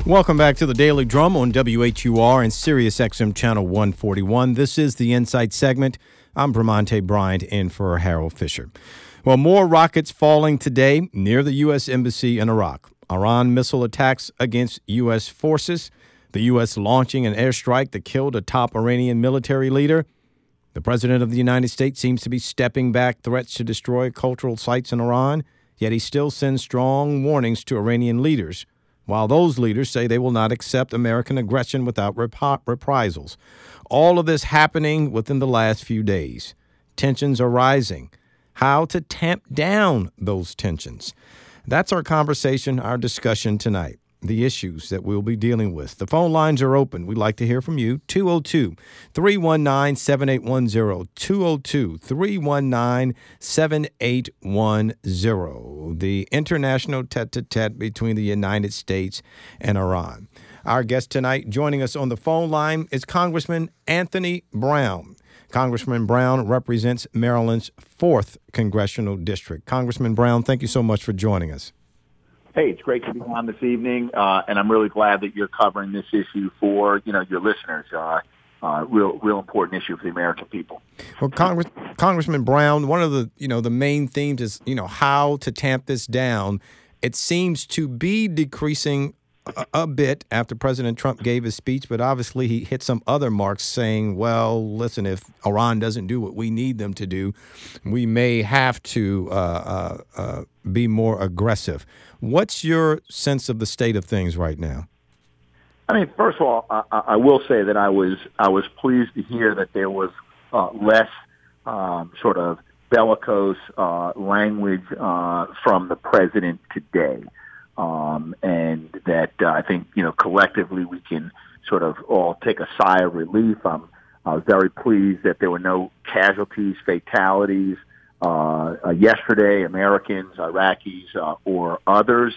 Welcome back to the Daily Drum on WHUR and Sirius XM Channel 141. This is the Insight segment. I'm Bramante Bryant in for Harold Fisher. Well, more rockets falling today near the U.S. Embassy in Iraq. Iran missile attacks against U.S. forces. The U.S. launching an airstrike that killed a top Iranian military leader. The president of the United States seems to be stepping back threats to destroy cultural sites in Iran, yet he still sends strong warnings to Iranian leaders, while those leaders say they will not accept American aggression without reprisals. All of this happening within the last few days. Tensions are rising. How to tamp down those tensions? That's our conversation, our discussion tonight. The issues that we'll be dealing with. The phone lines are open. We'd like to hear from you. 202-319-7810. 202-319-7810. The international tete-a-tete between the United States and Iran. Our guest tonight joining us on the phone line is Congressman Anthony Brown. Congressman Brown represents Maryland's 4th Congressional District. Congressman Brown, thank you so much for joining us. Hey, it's great to be on this evening, and I'm really glad that you're covering this issue for your listeners. Real important issue for the American people. Well, Congressman Brown, one of the the main themes is how to tamp this down. It seems to be decreasing a bit after President Trump gave his speech, but obviously he hit some other marks saying, well, listen, if Iran doesn't do what we need them to do, we may have to be more aggressive. What's your sense of the state of things right now? I mean, first of all, I will say that I was pleased to hear that there was less sort of bellicose language from the president today. And that I think, collectively we can sort of all take a sigh of relief. I was very pleased that there were no casualties, fatalities yesterday, Americans, Iraqis, or others.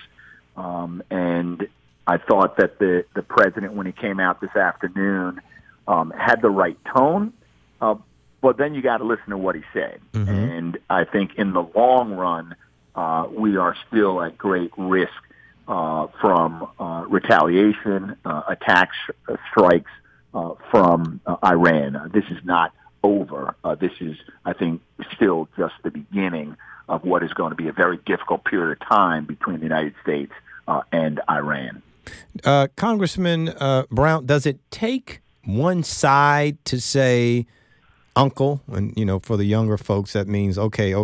And I thought that the president, when he came out this afternoon, had the right tone. But then you got to listen to what he said. Mm-hmm. And I think in the long run, we are still at great risk from retaliation, attacks, strikes from Iran. This is not over. This is, I think, still just the beginning of what is going to be a very difficult period of time between the United States and Iran. Congressman Brown, does it take one side to say, uncle, and, for the younger folks, that means, okay,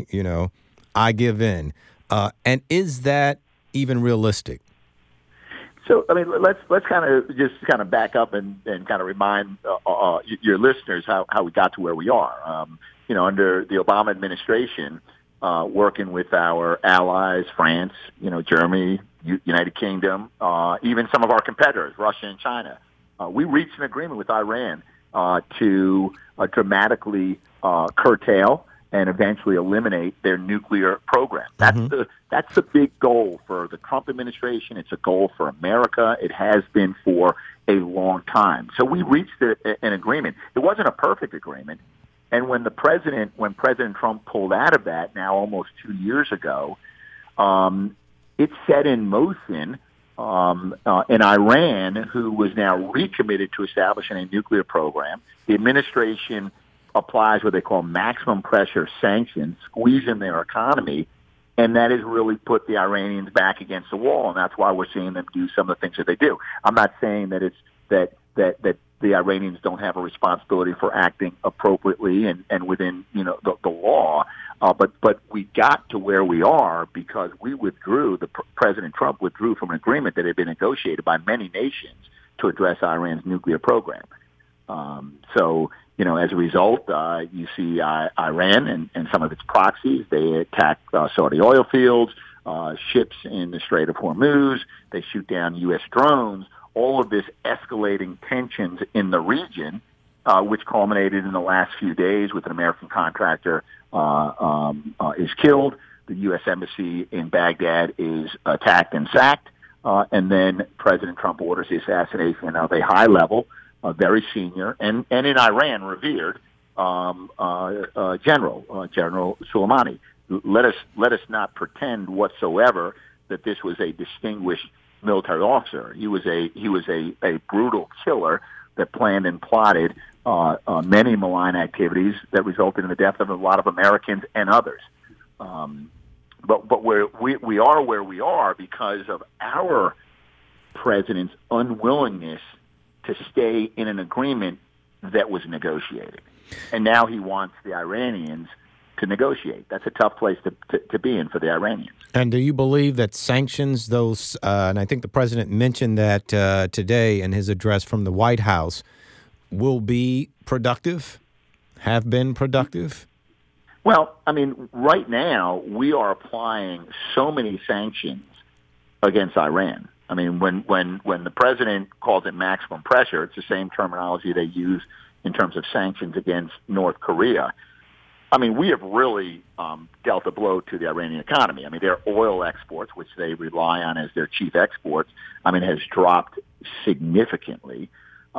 I give in. And is that even realistic? So, I mean, let's kind of back up and kind of remind your listeners how we got to where we are. Under the Obama administration, working with our allies, France, Germany, United Kingdom, even some of our competitors, Russia and China, we reached an agreement with Iran to dramatically curtail and eventually eliminate their nuclear program. That's the big goal for the Trump administration. It's a goal for America. It has been for a long time. So we reached an agreement. It wasn't a perfect agreement. And when President Trump pulled out of that now almost 2 years ago, it set in motion in Iran, who was now recommitted to establishing a nuclear program. The administration applies what they call maximum pressure sanctions, squeezing their economy, and that has really put the Iranians back against the wall, and that's why we're seeing them do some of the things that they do. I'm not saying that it's that the Iranians don't have a responsibility for acting appropriately and within the law, but we got to where we are because we withdrew. President Trump withdrew from an agreement that had been negotiated by many nations to address Iran's nuclear program. So as a result, you see Iran and some of its proxies. They attack Saudi oil fields, ships in the Strait of Hormuz. They shoot down U.S. drones. All of this escalating tensions in the region, which culminated in the last few days with an American contractor is killed. The U.S. Embassy in Baghdad is attacked and sacked. And then President Trump orders the assassination of a high-level, very senior, and in Iran revered General Soleimani. Let us not pretend whatsoever that this was a distinguished military officer. He was a brutal killer that planned and plotted many malign activities that resulted in the death of a lot of Americans and others. But we are where we are because of our president's unwillingness to stay in an agreement that was negotiated. And now he wants the Iranians to negotiate. That's a tough place to be in for the Iranians. And do you believe that sanctions, those, and I think the president mentioned that today in his address from the White House, will be productive, have been productive? Well, I mean, right now we are applying so many sanctions against Iran. I mean, when the president calls it maximum pressure, it's the same terminology they use in terms of sanctions against North Korea. I mean, we have really dealt a blow to the Iranian economy. I mean, their oil exports, which they rely on as their chief exports, I mean, has dropped significantly.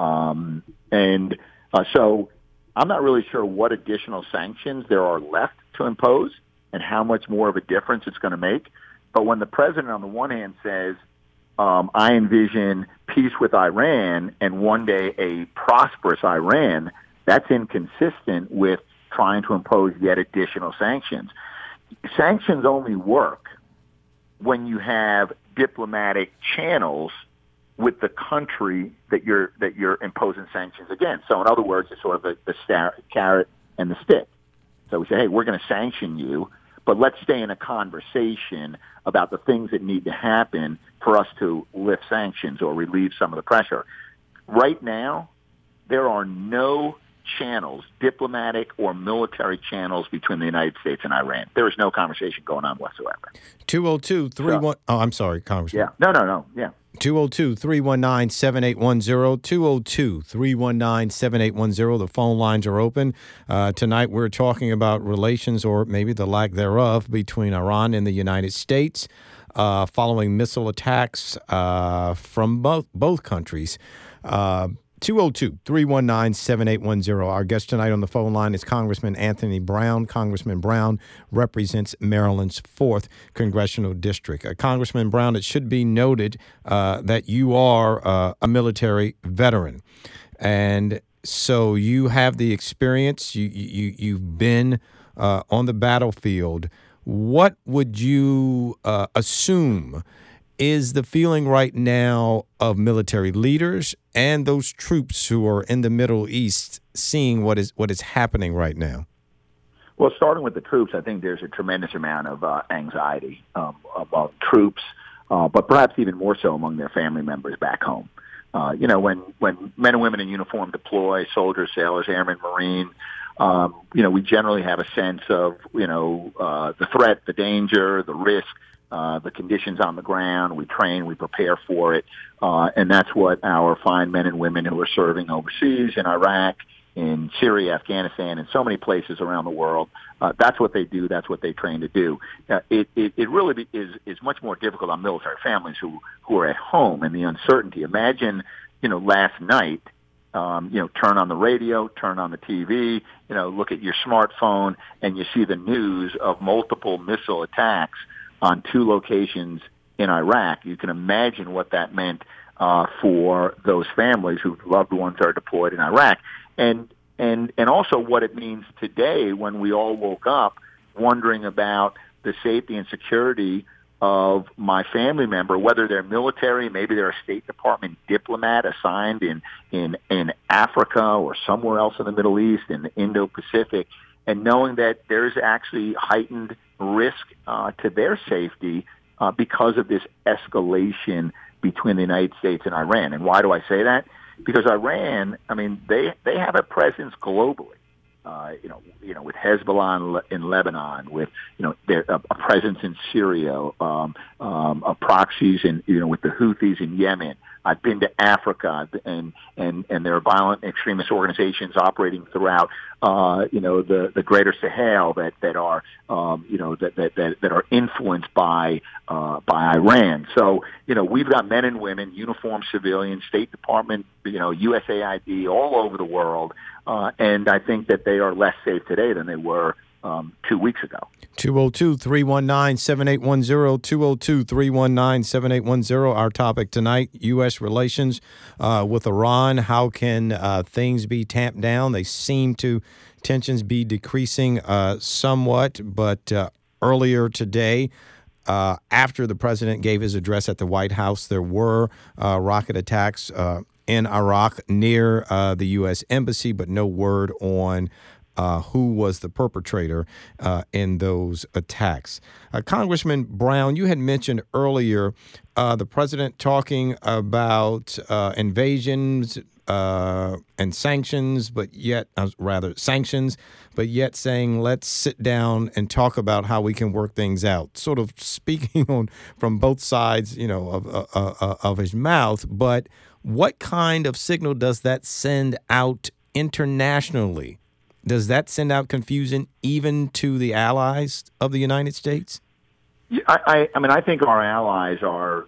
So I'm not really sure what additional sanctions there are left to impose and how much more of a difference it's going to make. But when the president, on the one hand, says, I envision peace with Iran and one day a prosperous Iran, that's inconsistent with trying to impose yet additional sanctions. Sanctions only work when you have diplomatic channels with the country that you're imposing sanctions against. So in other words, it's sort of the carrot and the stick. So we say, hey, we're going to sanction you, but let's stay in a conversation about the things that need to happen for us to lift sanctions or relieve some of the pressure. Right now, there are no channels, diplomatic or military channels between the United States and Iran. There is no conversation going on whatsoever. 202-31... Oh, I'm sorry, Congressman. Yeah. No. Yeah. 202-319-7810, 202-319-7810. The phone lines are open. Tonight we're talking about relations, or maybe the lack thereof, between Iran and the United States following missile attacks from both countries. 202-319-7810. Our guest tonight on the phone line is Congressman Anthony Brown. Congressman Brown represents Maryland's 4th Congressional District. Congressman Brown, it should be noted that you are a military veteran. And so you have the experience. You've been on the battlefield. What would you assume is the feeling right now of military leaders and those troops who are in the Middle East seeing what is happening right now? Well, starting with the troops, I think there's a tremendous amount of anxiety about troops, but perhaps even more so among their family members back home. When men and women in uniform deploy, soldiers, sailors, airmen, Marine, we generally have a sense of, the threat, the danger, the risk, the conditions on the ground. We train, we prepare for it. And that's what our fine men and women who are serving overseas in Iraq, in Syria, Afghanistan, and so many places around the world, that's what they do. That's what they train to do. It really is much more difficult on military families who are at home and the uncertainty. Imagine, last night, turn on the radio, turn on the TV, look at your smartphone, and you see the news of multiple missile attacks on 2 locations in Iraq. You can imagine what that meant for those families whose loved ones are deployed in Iraq, and also what it means today when we all woke up wondering about the safety and security of my family member, whether they're military, maybe they're a State Department diplomat assigned in Africa or somewhere else in the Middle East, in the Indo-Pacific, and knowing that there's actually heightened risk to their safety because of this escalation between the United States and Iran. And why do I say that? Because Iran, they have a presence globally. With Hezbollah in Lebanon, with a presence in Syria, proxies with the Houthis in Yemen. I've been to Africa, and there are violent extremist organizations operating throughout, the Greater Sahel that are influenced by Iran. So we've got men and women, uniformed civilians, State Department, USAID, all over the world, and I think that they are less safe today than they were 2 weeks ago. 202-319-7810, 202-319-7810. Our topic tonight, U.S. relations with Iran. How can things be tamped down? They seem to, tensions be decreasing somewhat, but earlier today, after the president gave his address at the White House, there were rocket attacks in Iraq near the U.S. Embassy, but no word on who was the perpetrator in those attacks. Congressman Brown, you had mentioned earlier the president talking about invasions and sanctions, but yet saying let's sit down and talk about how we can work things out. Sort of speaking on from both sides, of his mouth. But what kind of signal does that send out internationally? Does that send out confusion even to the allies of the United States? Yeah, I think our allies are,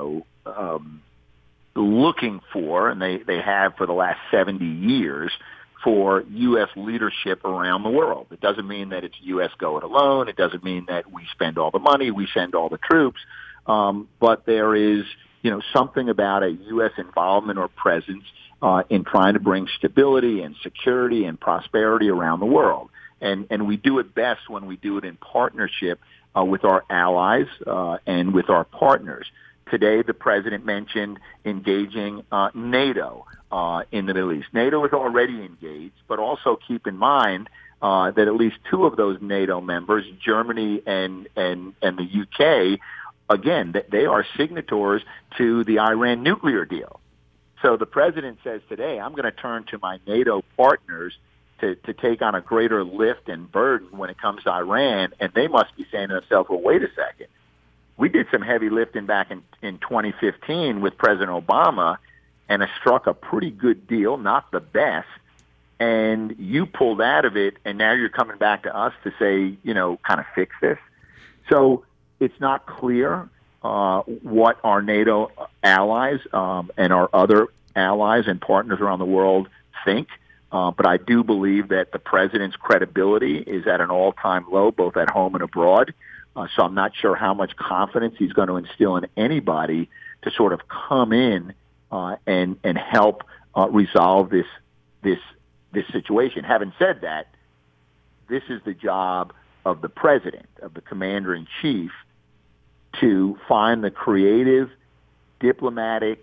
looking for, and they have for the last 70 years, for U.S. leadership around the world. It doesn't mean that it's U.S. go it alone. It doesn't mean that we spend all the money, we send all the troops. But there is, something about a U.S. involvement or presence in trying to bring stability and security and prosperity around the world. And we do it best when we do it in partnership with our allies and with our partners. Today, the president mentioned engaging NATO in the Middle East. NATO is already engaged, but also keep in mind that at least two of those NATO members, Germany and the UK, again, they are signatories to the Iran nuclear deal. So the president says today, I'm going to turn to my NATO partners to take on a greater lift and burden when it comes to Iran, and they must be saying to themselves, well, wait a second. We did some heavy lifting back in 2015 with President Obama and struck a pretty good deal, not the best, and you pulled out of it, and now you're coming back to us to say, kind of fix this. So it's not clear what our NATO allies and our other allies and partners around the world think. But I do believe that the president's credibility is at an all-time low, both at home and abroad. So I'm not sure how much confidence he's going to instill in anybody to sort of come in and help resolve this situation. Having said that, this is the job of the president, of the commander-in-chief, to find the creative, diplomatic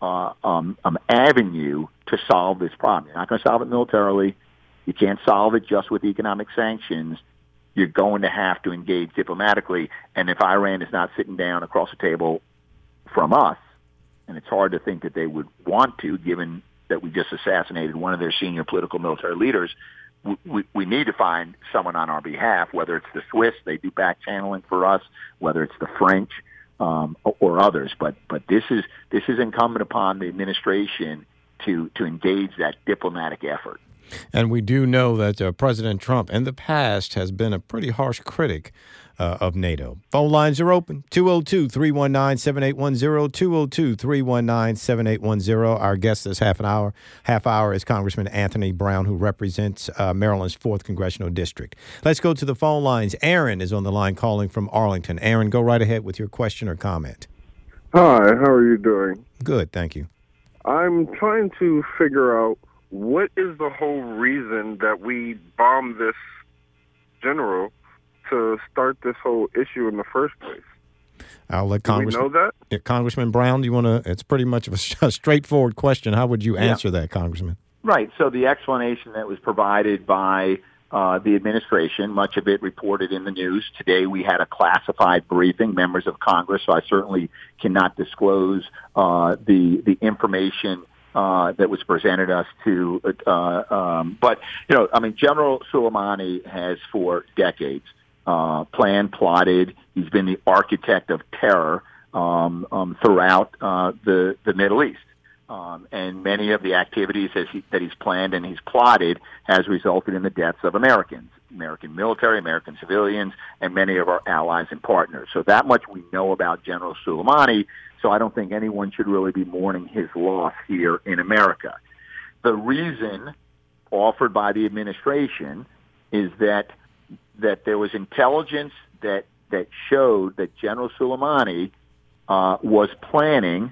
avenue to solve this problem. You're not going to solve it militarily. You can't solve it just with economic sanctions. You're going to have to engage diplomatically. And if Iran is not sitting down across the table from us, and it's hard to think that they would want to, given that we just assassinated one of their senior political military leaders, we need to find someone on our behalf, whether it's the Swiss, they do back channeling for us, whether it's the French or others. But this is incumbent upon the administration to engage that diplomatic effort. And we do know that President Trump in the past has been a pretty harsh critic of NATO. Phone lines are open, 202-319-7810, 202-319-7810. Our guest this half hour is Congressman Anthony Brown, who represents Maryland's 4th Congressional District. Let's go to the phone lines. Aaron is on the line calling from Arlington. Aaron, go right ahead with your question or comment. Hi, how are you doing? Good, thank you. I'm trying to figure out what is the whole reason that we bombed this general to start this whole issue in the first place. I'll let Congressman. We know that? Yeah, Congressman Brown, do you want to? It's pretty much of a straightforward question. How would you answer that, Congressman? Right. So the explanation that was provided by the administration, much of it reported in the news. Today we had a classified briefing, members of Congress, so I certainly cannot disclose the information that was presented us to. But, General Soleimani has for decades planned, plotted. He's been the architect of terror throughout the Middle East. And many of the activities that he's planned and he's plotted has resulted in the deaths of Americans, American military, American civilians, and many of our allies and partners. So that much we know about General Soleimani, so I don't think anyone should really be mourning his loss here in America. The reason offered by the administration is that that there was intelligence that showed that General Soleimani was planning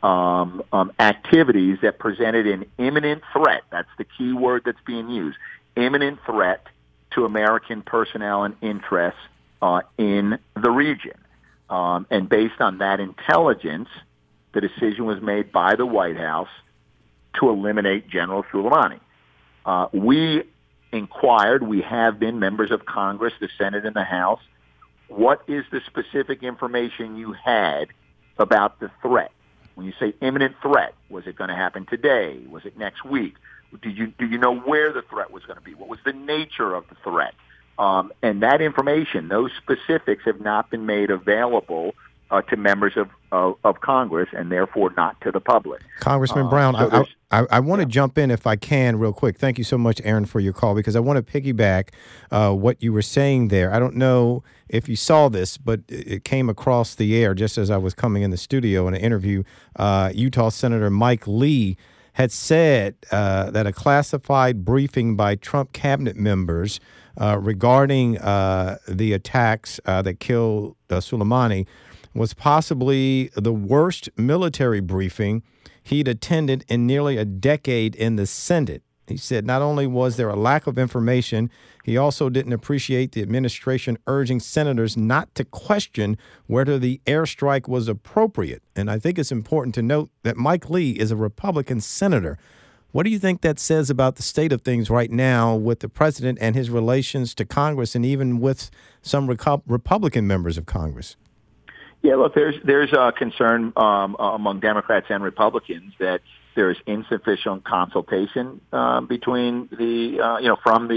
activities that presented an imminent threat. That's the key word that's being used. Imminent threat to American personnel and interests in the region. And based on that intelligence, the decision was made by the White House to eliminate General Soleimani. We inquired, we have been members of Congress, the Senate and the House, what is the specific information you had about the threat? When you say imminent threat, was it going to happen today? Was it next week? Do you know where the threat was going to be? What was the nature of the threat? And that information, those specifics, have not been made available to members of Congress, and therefore not to the public. Congressman Brown, I want to jump in if I can real quick. Thank you so much, Aaron, for your call, because I want to piggyback what you were saying there. I don't know if you saw this, but it came across the air just as I was coming in the studio in an interview. Utah Senator Mike Lee had said that a classified briefing by Trump cabinet members regarding the attacks that killed Soleimani was possibly the worst military briefing he'd attended in nearly a decade in the Senate. He said not only was there a lack of information, he also didn't appreciate the administration urging senators not to question whether the airstrike was appropriate. And I think it's important to note that Mike Lee is a Republican senator. What do you think that says about the state of things right now with the president and his relations to Congress and even with some Republican members of Congress? Yeah, look, there's a concern among Democrats and Republicans that there is insufficient consultation between from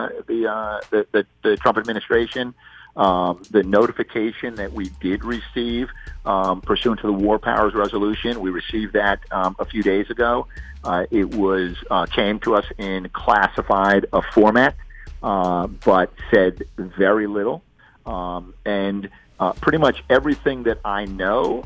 the Trump administration. The notification that we did receive pursuant to the War Powers Resolution, we received that a few days ago. It came to us in classified format, but said very little, and pretty much everything that I know.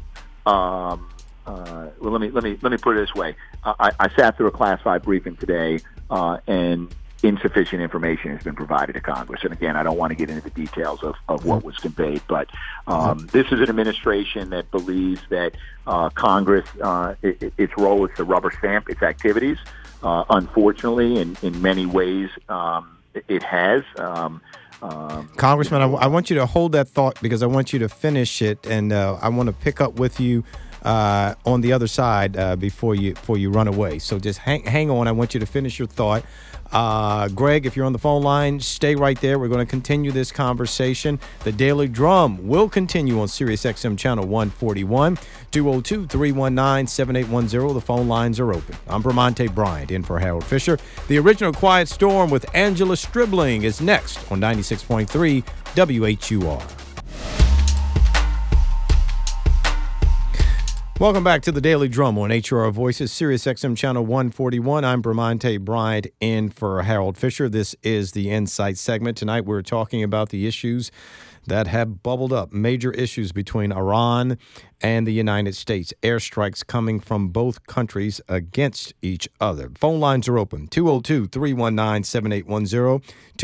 Well, let me put it this way. I sat through a classified briefing today, and insufficient information has been provided to Congress. And again, I don't want to get into the details of what was conveyed, but this is an administration that believes that Congress, its role is to rubber stamp its activities. Unfortunately, in many ways, it has. Congressman, I want you to hold that thought because I want you to finish it, and I want to pick up with you on the other side before you run away. So just hang on. I want you to finish your thought. Greg, if you're on the phone line, stay right there. We're going to continue this conversation. The Daily Drum will continue on Sirius XM Channel 141, 202-319-7810. The phone lines are open. I'm Bramante Bryant in for Harold Fisher. The original Quiet Storm with Angela Stribling is next on 96.3 WHUR. Welcome back to the Daily Drum on HUR Voices, Sirius XM Channel 141. I'm Bramante Bryant in for Harold Fisher. This is the Insight segment. Tonight we're talking about the issues that have bubbled up, major issues between Iran and the United States. Airstrikes coming from both countries against each other. Phone lines are open, 202-319-7810,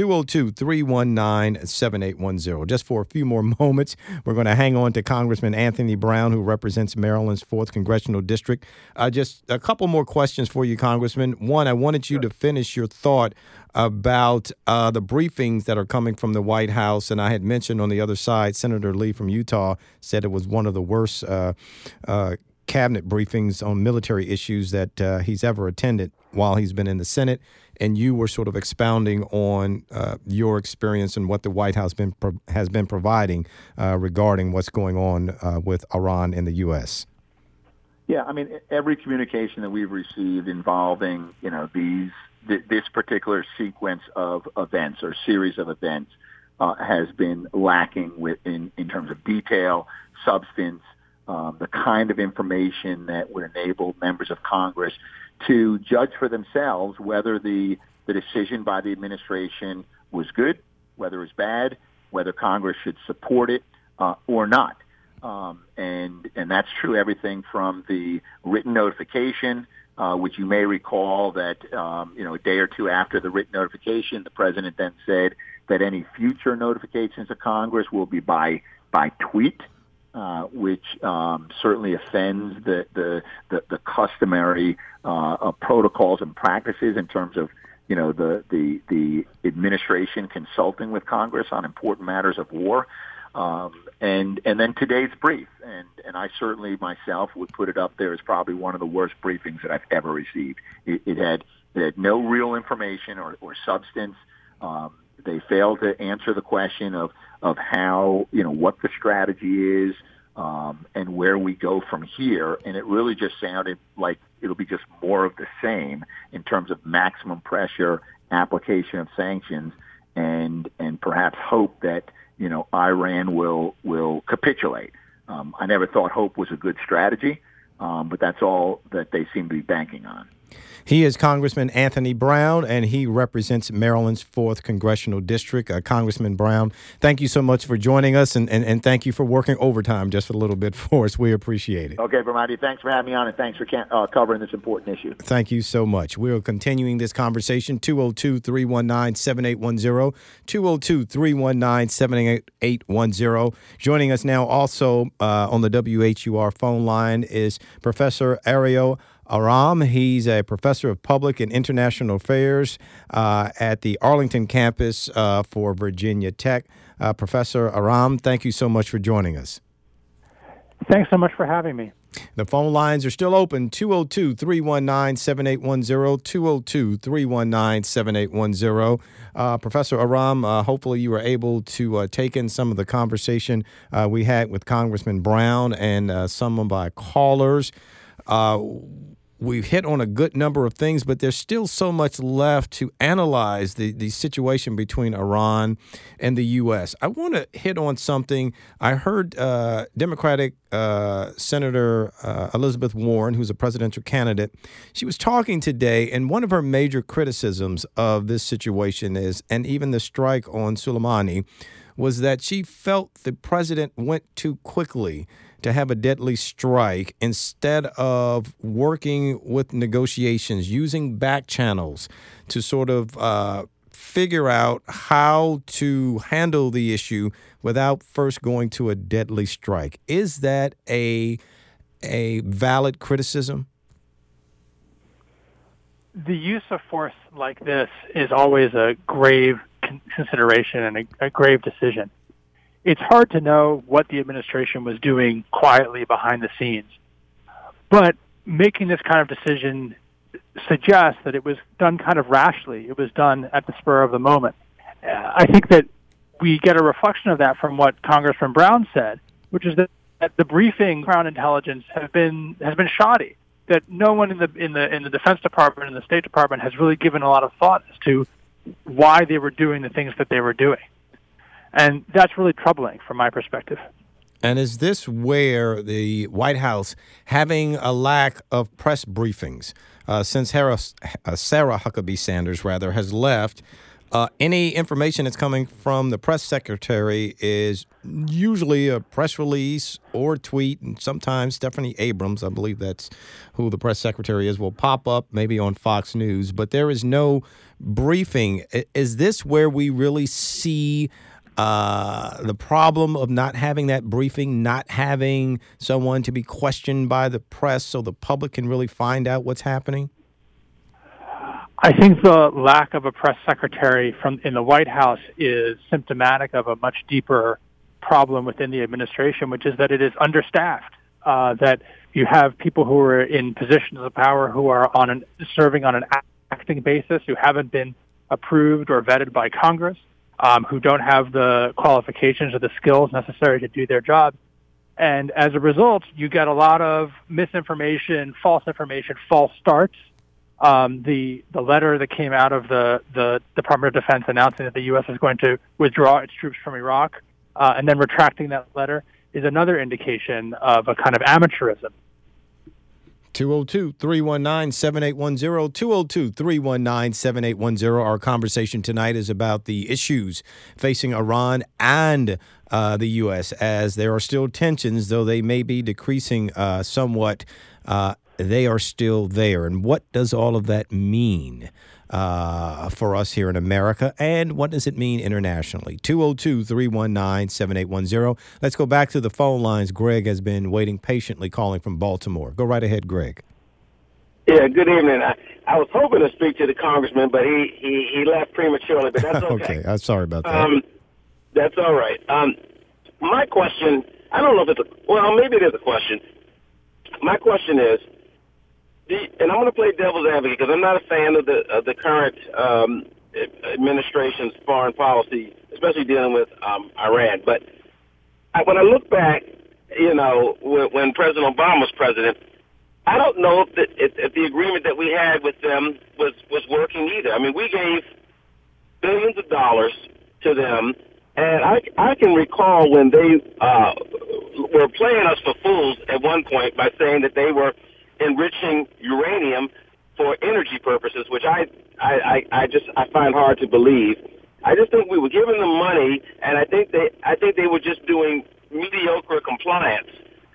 202-319-7810. Just for a few more moments, we're going to hang on to Congressman Anthony Brown, who represents Maryland's 4th Congressional District. Just a couple more questions for you, Congressman. One, I wanted you to finish your thought about the briefings that are coming from the White House. And I had mentioned on the other side, Senator Lee from Utah said it was one of the worst cabinet briefings on military issues that he's ever attended while he's been in the Senate. And you were sort of expounding on your experience and what the White House has been providing regarding what's going on with Iran in the U.S. Yeah, I mean, every communication that we've received involving, this particular sequence of events or series of events has been lacking in terms of detail, substance, the kind of information that would enable members of Congress to judge for themselves whether the decision by the administration was good, whether it was bad, whether Congress should support it or not. And that's true everything from the written notification which you may recall that, a day or two after the written notification, the president then said that any future notifications of Congress will be by tweet, which certainly offends the customary protocols and practices in terms of the administration consulting with Congress on important matters of war. And then today's brief, and I certainly myself would put it up there as probably one of the worst briefings that I've ever received. It had no real information or substance. They failed to answer the question of how, what the strategy is, and where we go from here. And it really just sounded like it'll be just more of the same in terms of maximum pressure, application of sanctions, and perhaps hope that, Iran will capitulate. I never thought hope was a good strategy, but that's all that they seem to be banking on. He is Congressman Anthony Brown, and he represents Maryland's 4th Congressional District. Congressman Brown, thank you so much for joining us, and thank you for working overtime just a little bit for us. We appreciate it. Okay, Bramante, thanks for having me on, and thanks for covering this important issue. Thank you so much. We're continuing this conversation, 202-319-7810, 202-319-7810. Joining us now also on the WHUR phone line is Professor Ariel Aram. He's a professor of public and international affairs at the Arlington campus for Virginia Tech. Professor Aram, thank you so much for joining us. Thanks so much for having me. The phone lines are still open, 202-319-7810, 202-319-7810. Professor Aram, hopefully you were able to take in some of the conversation we had with Congressman Brown and some of our callers. We've hit on a good number of things, but there's still so much left to analyze the situation between Iran and the U.S. I want to hit on something. I heard Democratic Senator Elizabeth Warren, who's a presidential candidate. She was talking today, and one of her major criticisms of this situation is, and even the strike on Soleimani, was that she felt the president went too quickly to have a deadly strike instead of working with negotiations, using back channels to sort of figure out how to handle the issue without first going to a deadly strike. Is that a valid criticism? The use of force like this is always a grave consideration and a grave decision. It's hard to know what the administration was doing quietly behind the scenes, but making this kind of decision suggests that it was done kind of rashly. It was done at the spur of the moment. I think that we get a reflection of that from what Congressman Brown said, which is that the briefing around intelligence has been shoddy. That no one in the Defense Department and the State Department has really given a lot of thought as to why they were doing the things that they were doing. And that's really troubling from my perspective. And is this where the White House, having a lack of press briefings since Sarah Huckabee Sanders, has left, any information that's coming from the press secretary is usually a press release or tweet, and sometimes Stephanie Abrams, I believe that's who the press secretary is, will pop up maybe on Fox News, but there is no briefing. Is this where we really see the problem of not having that briefing, not having someone to be questioned by the press so the public can really find out what's happening? I think the lack of a press secretary in the White House is symptomatic of a much deeper problem within the administration, which is that it is understaffed, that you have people who are in positions of power who are serving on an acting basis, who haven't been approved or vetted by Congress, who don't have the qualifications or the skills necessary to do their job. And as a result, you get a lot of misinformation, false starts. The letter that came out of the Department of Defense announcing that the U.S. is going to withdraw its troops from Iraq and then retracting that letter is another indication of a kind of amateurism. 202-319-7810, 202-319-7810. Our conversation tonight is about the issues facing Iran and the U.S. as there are still tensions, though they may be decreasing somewhat they are still there. And what does all of that mean for us here in America? And what does it mean internationally? 202-319-7810. Let's go back to the phone lines. Greg has been waiting patiently, calling from Baltimore. Go right ahead, Greg. Yeah, good evening. I was hoping to speak to the congressman, but he left prematurely, but that's okay. Okay, I'm sorry about that. That's all right. My question, I don't know if maybe it is a question. My question is, and I'm going to play devil's advocate because I'm not a fan of the current administration's foreign policy, especially dealing with Iran. But when I look back, when President Obama was president, I don't know if the agreement that we had with them was working either. I mean, we gave billions of dollars to them, and I can recall when they were playing us for fools at one point by saying that they were enriching uranium for energy purposes, which I find hard to believe. I just think we were giving them money, and I think they were just doing mediocre compliance.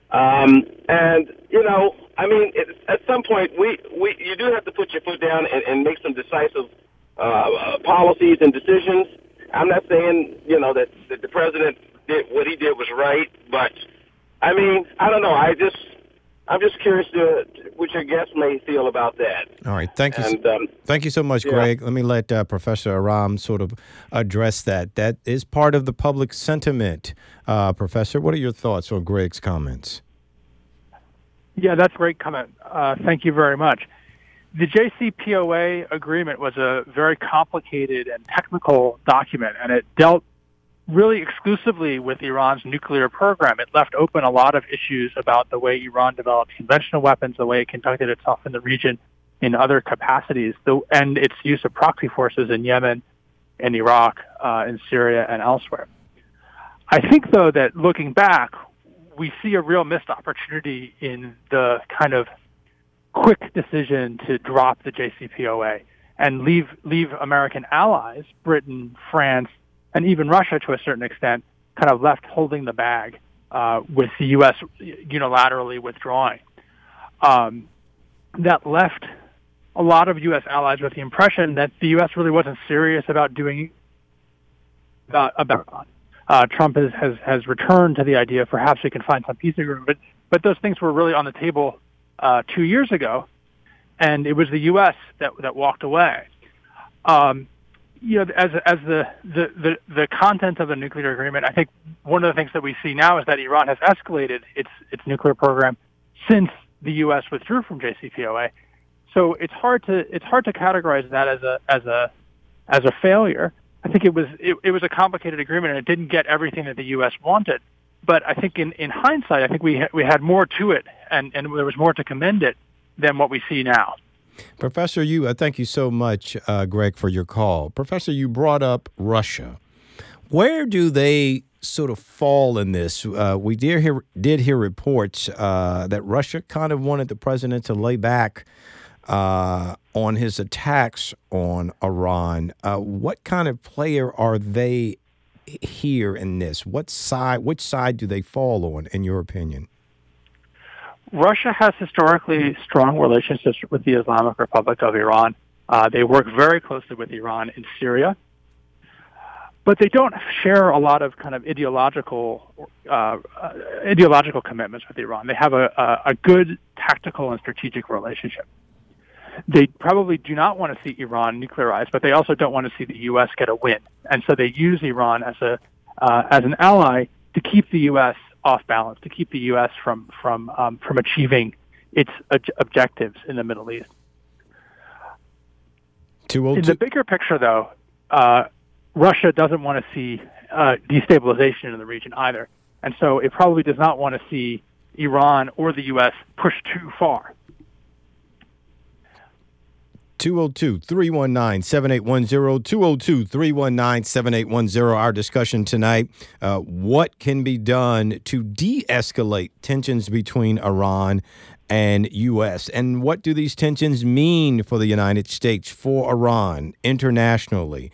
At some point, you do have to put your foot down and make some decisive policies and decisions. I'm not saying, that the president did what he did was right, but I mean, I don't know. I'm just curious what your guests may feel about that. All right. Thank you. Thank you so much, Greg. Let me let Professor Aram sort of address that. That is part of the public sentiment. Professor, what are your thoughts on Greg's comments? Yeah, that's a great comment. Thank you very much. The JCPOA agreement was a very complicated and technical document, and it dealt really exclusively with Iran's nuclear program. It left open a lot of issues about the way Iran developed conventional weapons, the way it conducted itself in the region in other capacities, and its use of proxy forces in Yemen, in Iraq, in Syria, and elsewhere. I think, though, that looking back, we see a real missed opportunity in the kind of quick decision to drop the JCPOA and leave American allies, Britain, France, and even Russia to a certain extent, kind of left holding the bag with the U.S. unilaterally withdrawing. That left a lot of U.S. allies with the impression that the U.S. really wasn't serious about doing about Trump has returned to the idea perhaps we can find some peace agreement, but those things were really on the table 2 years ago, and it was the U.S. that walked away. As the content of the nuclear agreement, I think one of the things that we see now is that Iran has escalated its nuclear program since the U.S. withdrew from JCPOA. So it's hard to categorize that as a failure. I think it was a complicated agreement, and it didn't get everything that the U.S. wanted. But I think in hindsight, I think we had more to it, and there was more to commend it than what we see now. Professor, thank you so much, Greg, for your call. Professor, you brought up Russia. Where do they sort of fall in this? We did hear reports that Russia kind of wanted the president to lay back on his attacks on Iran. What kind of player are they here in this? Which side do they fall on, in your opinion? Russia has historically strong relationships with the Islamic Republic of Iran. They work very closely with Iran in Syria, but they don't share a lot of kind of ideological commitments with Iran. They have a good tactical and strategic relationship. They probably do not want to see Iran nuclearized, but they also don't want to see the U.S. get a win, and so they use Iran as an ally to keep the U.S. off balance, to keep the U.S. from achieving its objectives in the Middle East. In the bigger picture, though, Russia doesn't want to see destabilization in the region either, and so it probably does not want to see Iran or the U.S. push too far. 202-319-7810, 202-319-7810. Our discussion tonight, what can be done to de-escalate tensions between Iran and U.S., and what do these tensions mean for the United States, for Iran, internationally?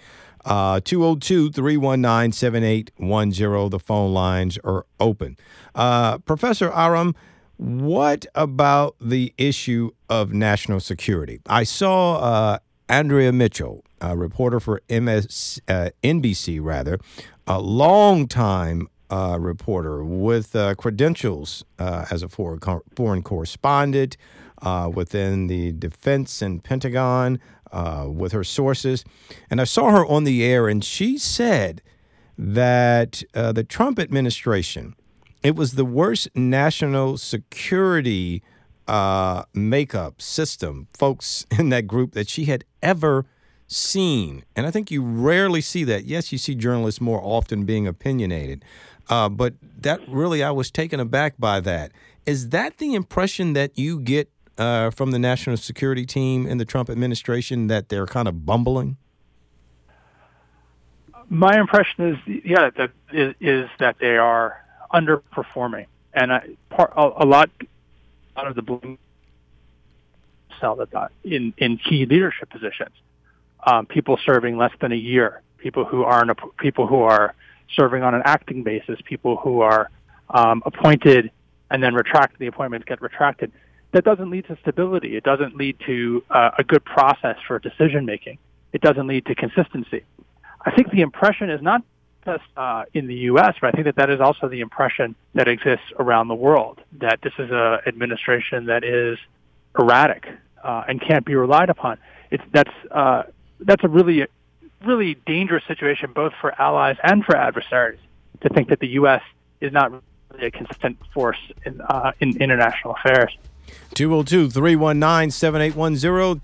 202-319-7810. The phone lines are open. Professor Aram, What about the issue of national security? I saw Andrea Mitchell, a reporter for NBC, a longtime reporter with credentials as a foreign correspondent within the Defense and Pentagon with her sources. And I saw her on the air, and she said that the Trump administration, it was the worst national security makeup system, folks in that group, that she had ever seen. And I think you rarely see that. Yes, you see journalists more often being opinionated. But that really, I was taken aback by that. Is that the impression that you get from the national security team in the Trump administration, that they're kind of bumbling? My impression is that they are underperforming, and a lot of the blame in key leadership positions. People serving less than a year, people who are serving on an acting basis, people who are appointed and then the appointments get retracted. That doesn't lead to stability. It doesn't lead to a good process for decision making. It doesn't lead to consistency. I think the impression is not just in the U.S., but I think that is also the impression that exists around the world, that this is an administration that is erratic and can't be relied upon. That's a really, really dangerous situation, both for allies and for adversaries, to think that the U.S. is not really a consistent force in international affairs. 202-319-7810,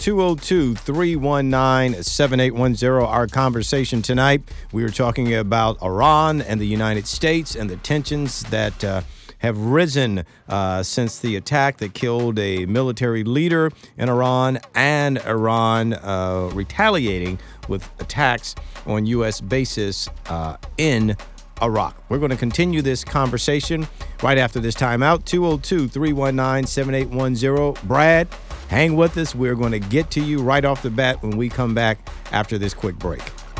202-319-7810. Our conversation tonight, we were talking about Iran and the United States and the tensions that have risen since the attack that killed a military leader in Iran, and Iran retaliating with attacks on U.S. bases in Iraq. We're going to continue this conversation right after this timeout. 202-319-7810. Brad, hang with us. We're going to get to you right off the bat when we come back after this quick break.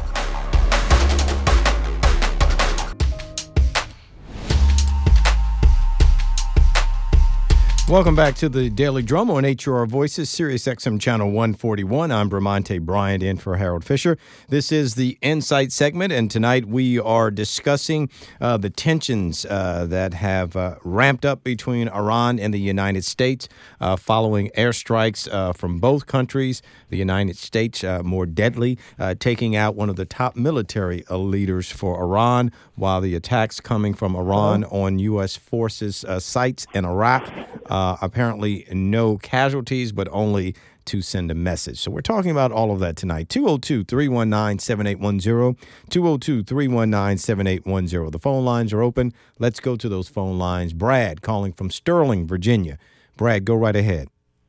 Welcome back to the Daily Drum on HUR Voices, Sirius XM Channel 141. I'm Bramante Bryant in for Harold Fisher. This is the Insight segment, and tonight we are discussing the tensions that have ramped up between Iran and the United States following airstrikes from both countries. The United States more deadly, taking out one of the top military leaders for Iran, while the attacks coming from Iran on U.S. forces sites in Iraq. Apparently no casualties, but only to send a message. So we're talking about all of that tonight. 202-319-7810, 202-319-7810. The phone lines are open. Let's go to those phone lines. Brad calling from Sterling, Virginia. Brad, go right ahead.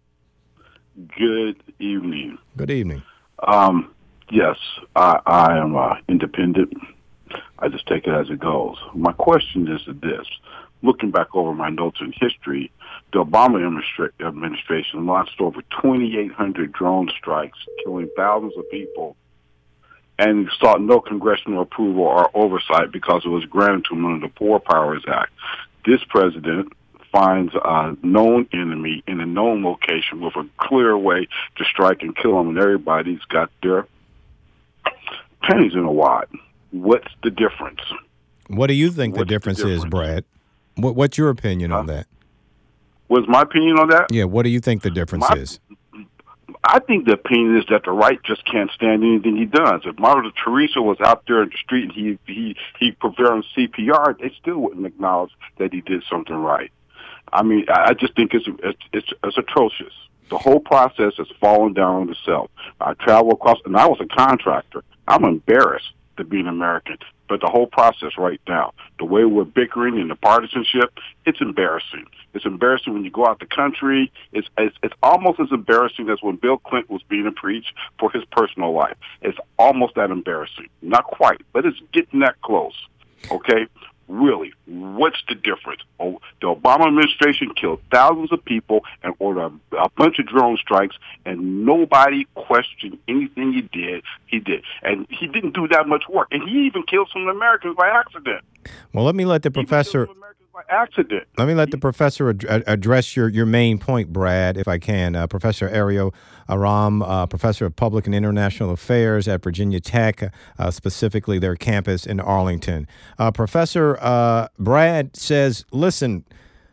Good evening. Good evening. Yes, I am independent. I just take it as it goes. My question is this. Looking back over my notes in history, the Obama administration launched over 2,800 drone strikes, killing thousands of people, and sought no congressional approval or oversight because it was granted to him under the Four Powers Act. This president finds a known enemy in a known location with a clear way to strike and kill him, and everybody's got their pennies in a wad. What's the difference? What do you think the difference is, Brad? What's your opinion on that? What's my opinion on that? Yeah, what do you think the difference is? I think the opinion is that the right just can't stand anything he does. If Mother Teresa was out there in the street and he performed CPR, they still wouldn't acknowledge that he did something right. I mean, I just think it's atrocious. The whole process has fallen down on itself. I travel across, and I was a contractor. I'm embarrassed to be an American. But the whole process right now, the way we're bickering and the partisanship, it's embarrassing. It's embarrassing when you go out the country. It's almost as embarrassing as when Bill Clinton was being impeached for his personal life. It's almost that embarrassing. Not quite, but it's getting that close. Okay? Really, what's the difference? Oh, the Obama administration killed thousands of people and ordered a bunch of drone strikes, and nobody questioned anything he did. He did. And he didn't do that much work. And he even killed some Americans by accident. Well, let me let the professor by accident. Let me let the professor address your main point, Brad, if I can. Professor Ariel Aram, professor of public and international affairs at Virginia Tech, specifically their campus in Arlington. Professor Brad says, listen,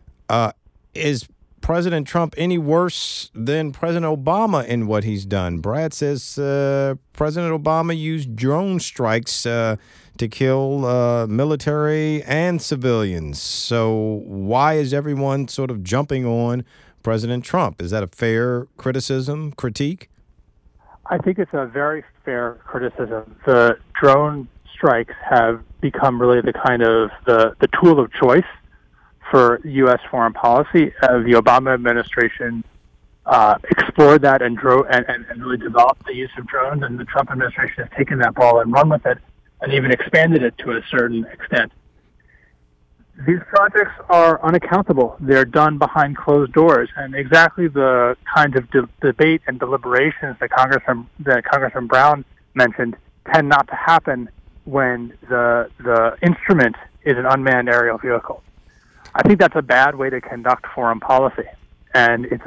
is President Trump any worse than President Obama in what he's done? Brad says President Obama used drone strikes to kill military and civilians. So why is everyone sort of jumping on President Trump? Is that a fair critique? I think it's a very fair criticism. The drone strikes have become really the kind of the tool of choice for U.S. foreign policy. The Obama administration explored that and really developed the use of drones, and the Trump administration has taken that ball and run with it and even expanded it to a certain extent. These projects are unaccountable. They're done behind closed doors, and exactly the kind of debate and deliberations that Congressman Brown mentioned tend not to happen when the instrument is an unmanned aerial vehicle. I think that's a bad way to conduct foreign policy, and it's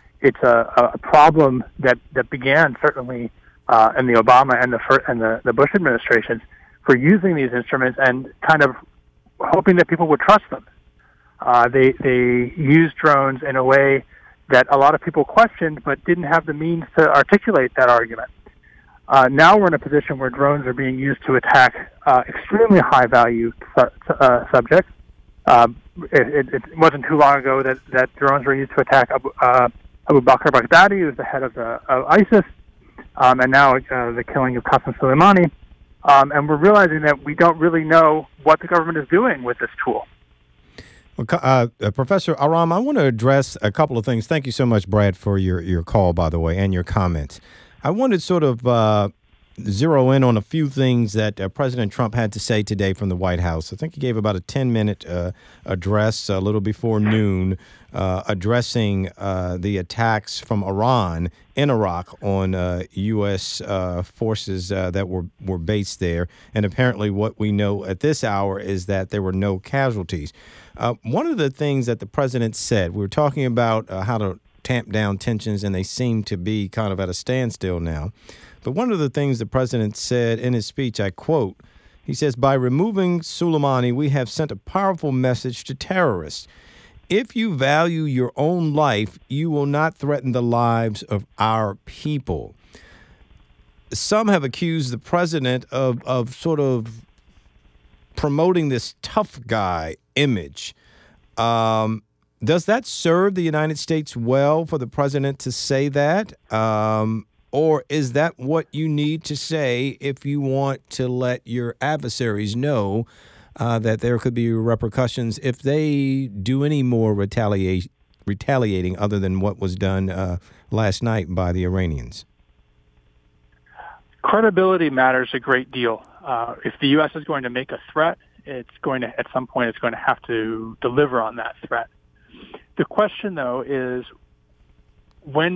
a problem that began certainly in the Obama and the Bush administrations for using these instruments and kind of hoping that people would trust them. They used drones in a way that a lot of people questioned, but didn't have the means to articulate that argument. Now we're in a position where drones are being used to attack extremely high-value subjects. It wasn't too long ago that drones were used to attack Abu Bakr Baghdadi, who's the head of ISIS, and now the killing of Qasem Soleimani. And we're realizing that we don't really know what the government is doing with this tool. Well, Professor Aram, I want to address a couple of things. Thank you so much, Brad, for your call, by the way, and your comments. I wanted to sort of zero in on a few things that President Trump had to say today from the White House. I think he gave about a 10-minute address a little before noon addressing the attacks from Iran in Iraq on U.S. forces that were based there. And apparently what we know at this hour is that there were no casualties. One of the things that the president said, we were talking about how to tamp down tensions, and they seem to be kind of at a standstill now. But one of the things the president said in his speech, I quote, he says, by removing Soleimani, we have sent a powerful message to terrorists. If you value your own life, you will not threaten the lives of our people. Some have accused the president of sort of promoting this tough guy image. Does that serve the United States well for the president to say that? Or is that what you need to say if you want to let your adversaries know that there could be repercussions if they do any more retaliating other than what was done last night by the Iranians? Credibility matters a great deal. If the U.S. is going to make a threat, at some point, it's going to have to deliver on that threat. The question, though, is when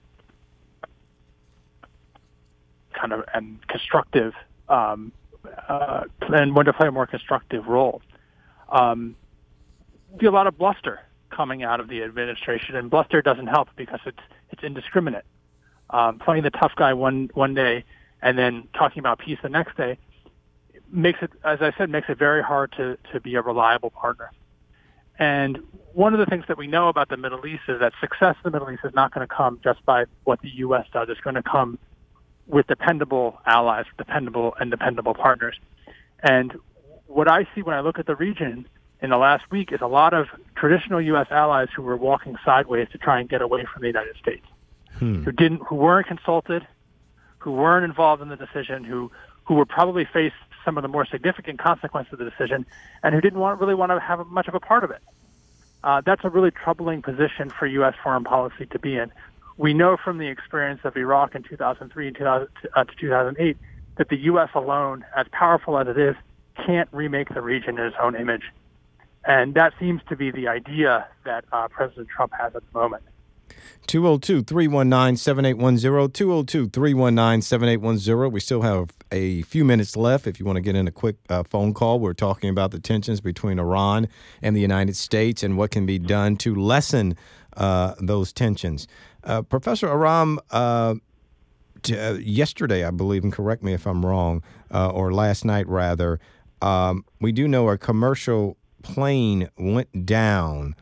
kind of and constructive, and when to play a more constructive role. Be a lot of bluster coming out of the administration, and bluster doesn't help because it's indiscriminate. Playing the tough guy one day and then talking about peace the next day makes it, as I said, makes it very hard to be a reliable partner. And one of the things that we know about the Middle East is that success in the Middle East is not going to come just by what the U.S. does. It's going to come with dependable allies, dependable partners. And what I see when I look at the region in the last week is a lot of traditional U.S. allies who were walking sideways to try and get away from the United States, who weren't consulted, who weren't involved in the decision, who were probably faced some of the more significant consequences of the decision, and who didn't really want to have much of a part of it. That's a really troubling position for U.S. foreign policy to be in. We know from the experience of Iraq in 2003 and 2008 that the U.S. alone, as powerful as it is, can't remake the region in its own image. And that seems to be the idea that President Trump has at the moment. 202-319-7810, 202-319-7810. We still have a few minutes left. If you want to get in a quick phone call, we're talking about the tensions between Iran and the United States and what can be done to lessen those tensions. Professor Aram, yesterday, I believe, and correct me if I'm wrong, or last night rather, we do know a commercial plane went down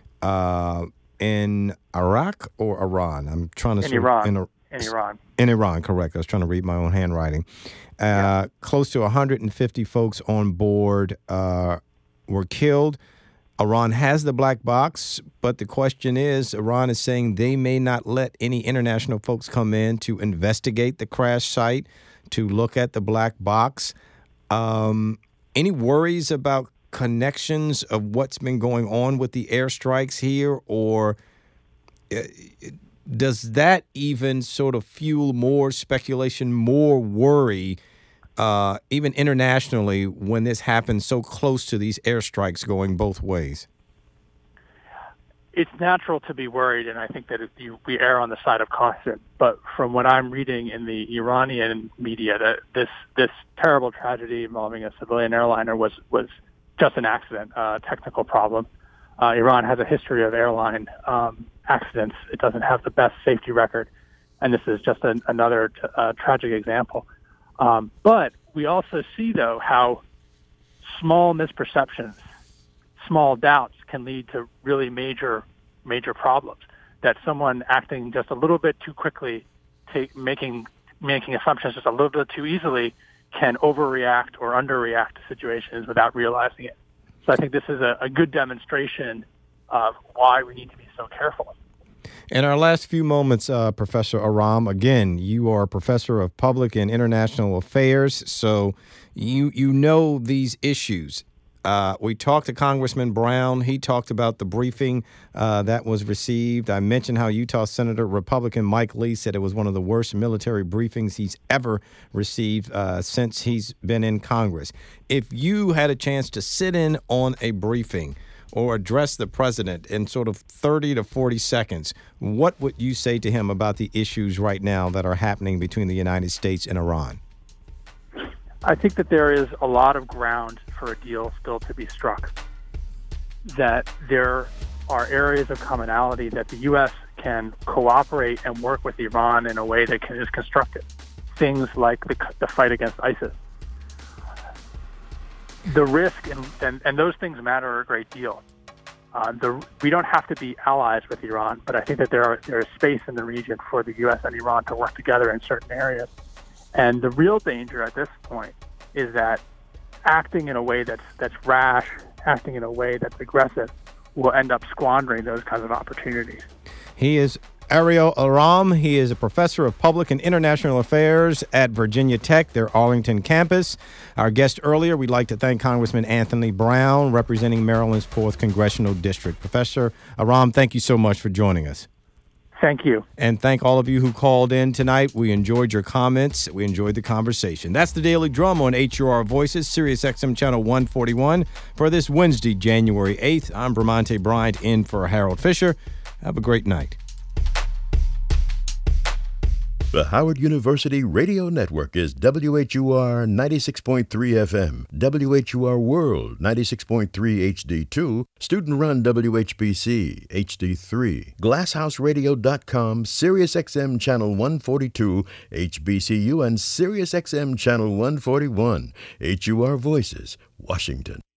in Iraq or Iran. I'm trying to In Iran, correct. I was trying to read my own handwriting. Close to 150 folks on board were killed. Iran has the black box, but the question is, Iran is saying they may not let any international folks come in to investigate the crash site, to look at the black box. Any worries about connections of what's been going on with the airstrikes here, or does that even sort of fuel more speculation, more worry, even internationally, when this happens so close to these airstrikes going both ways? It's natural to be worried, and I think that we err on the side of caution. But from what I'm reading in the Iranian media, that this terrible tragedy involving a civilian airliner was just an accident, a technical problem. Iran has a history of airline accidents. It doesn't have the best safety record, and this is just another tragic example. But we also see, though, how small misperceptions, small doubts can lead to really major problems. That someone acting just a little bit too quickly, making assumptions just a little bit too easily, can overreact or underreact to situations without realizing it. So I think this is a good demonstration of why we need to be so careful. In our last few moments, Professor Aram, again, you are a professor of public and international affairs, so you know these issues. We talked to Congressman Brown. He talked about the briefing that was received. I mentioned how Utah Senator Republican Mike Lee said it was one of the worst military briefings he's ever received since he's been in Congress. If you had a chance to sit in on a briefing or address the president in sort of 30 to 40 seconds, what would you say to him about the issues right now that are happening between the United States and Iran? I think that there is a lot of ground for a deal still to be struck, that there are areas of commonality that the U.S. can cooperate and work with Iran in a way that is constructive. Things like the fight against ISIS. The risk, and those things matter a great deal. We don't have to be allies with Iran, but I think that there is space in the region for the U.S. and Iran to work together in certain areas. And the real danger at this point is that acting in a way that's rash, acting in a way that's aggressive, will end up squandering those kinds of opportunities. He is Ariel Aram. He is a professor of public and international affairs at Virginia Tech, their Arlington campus. Our guest earlier, we'd like to thank Congressman Anthony Brown, representing Maryland's 4th Congressional District. Professor Aram, thank you so much for joining us. Thank you. And thank all of you who called in tonight. We enjoyed your comments. We enjoyed the conversation. That's the Daily Drum on HUR Voices, Sirius XM Channel 141 for this Wednesday, January 8th. I'm Bramante Bryant in for Harold Fisher. Have a great night. The Howard University Radio Network is WHUR 96.3 FM, WHUR World 96.3 HD2, student-run WHBC HD3, GlassHouseRadio.com, SiriusXM Channel 142, HBCU, and SiriusXM Channel 141, HUR Voices, Washington.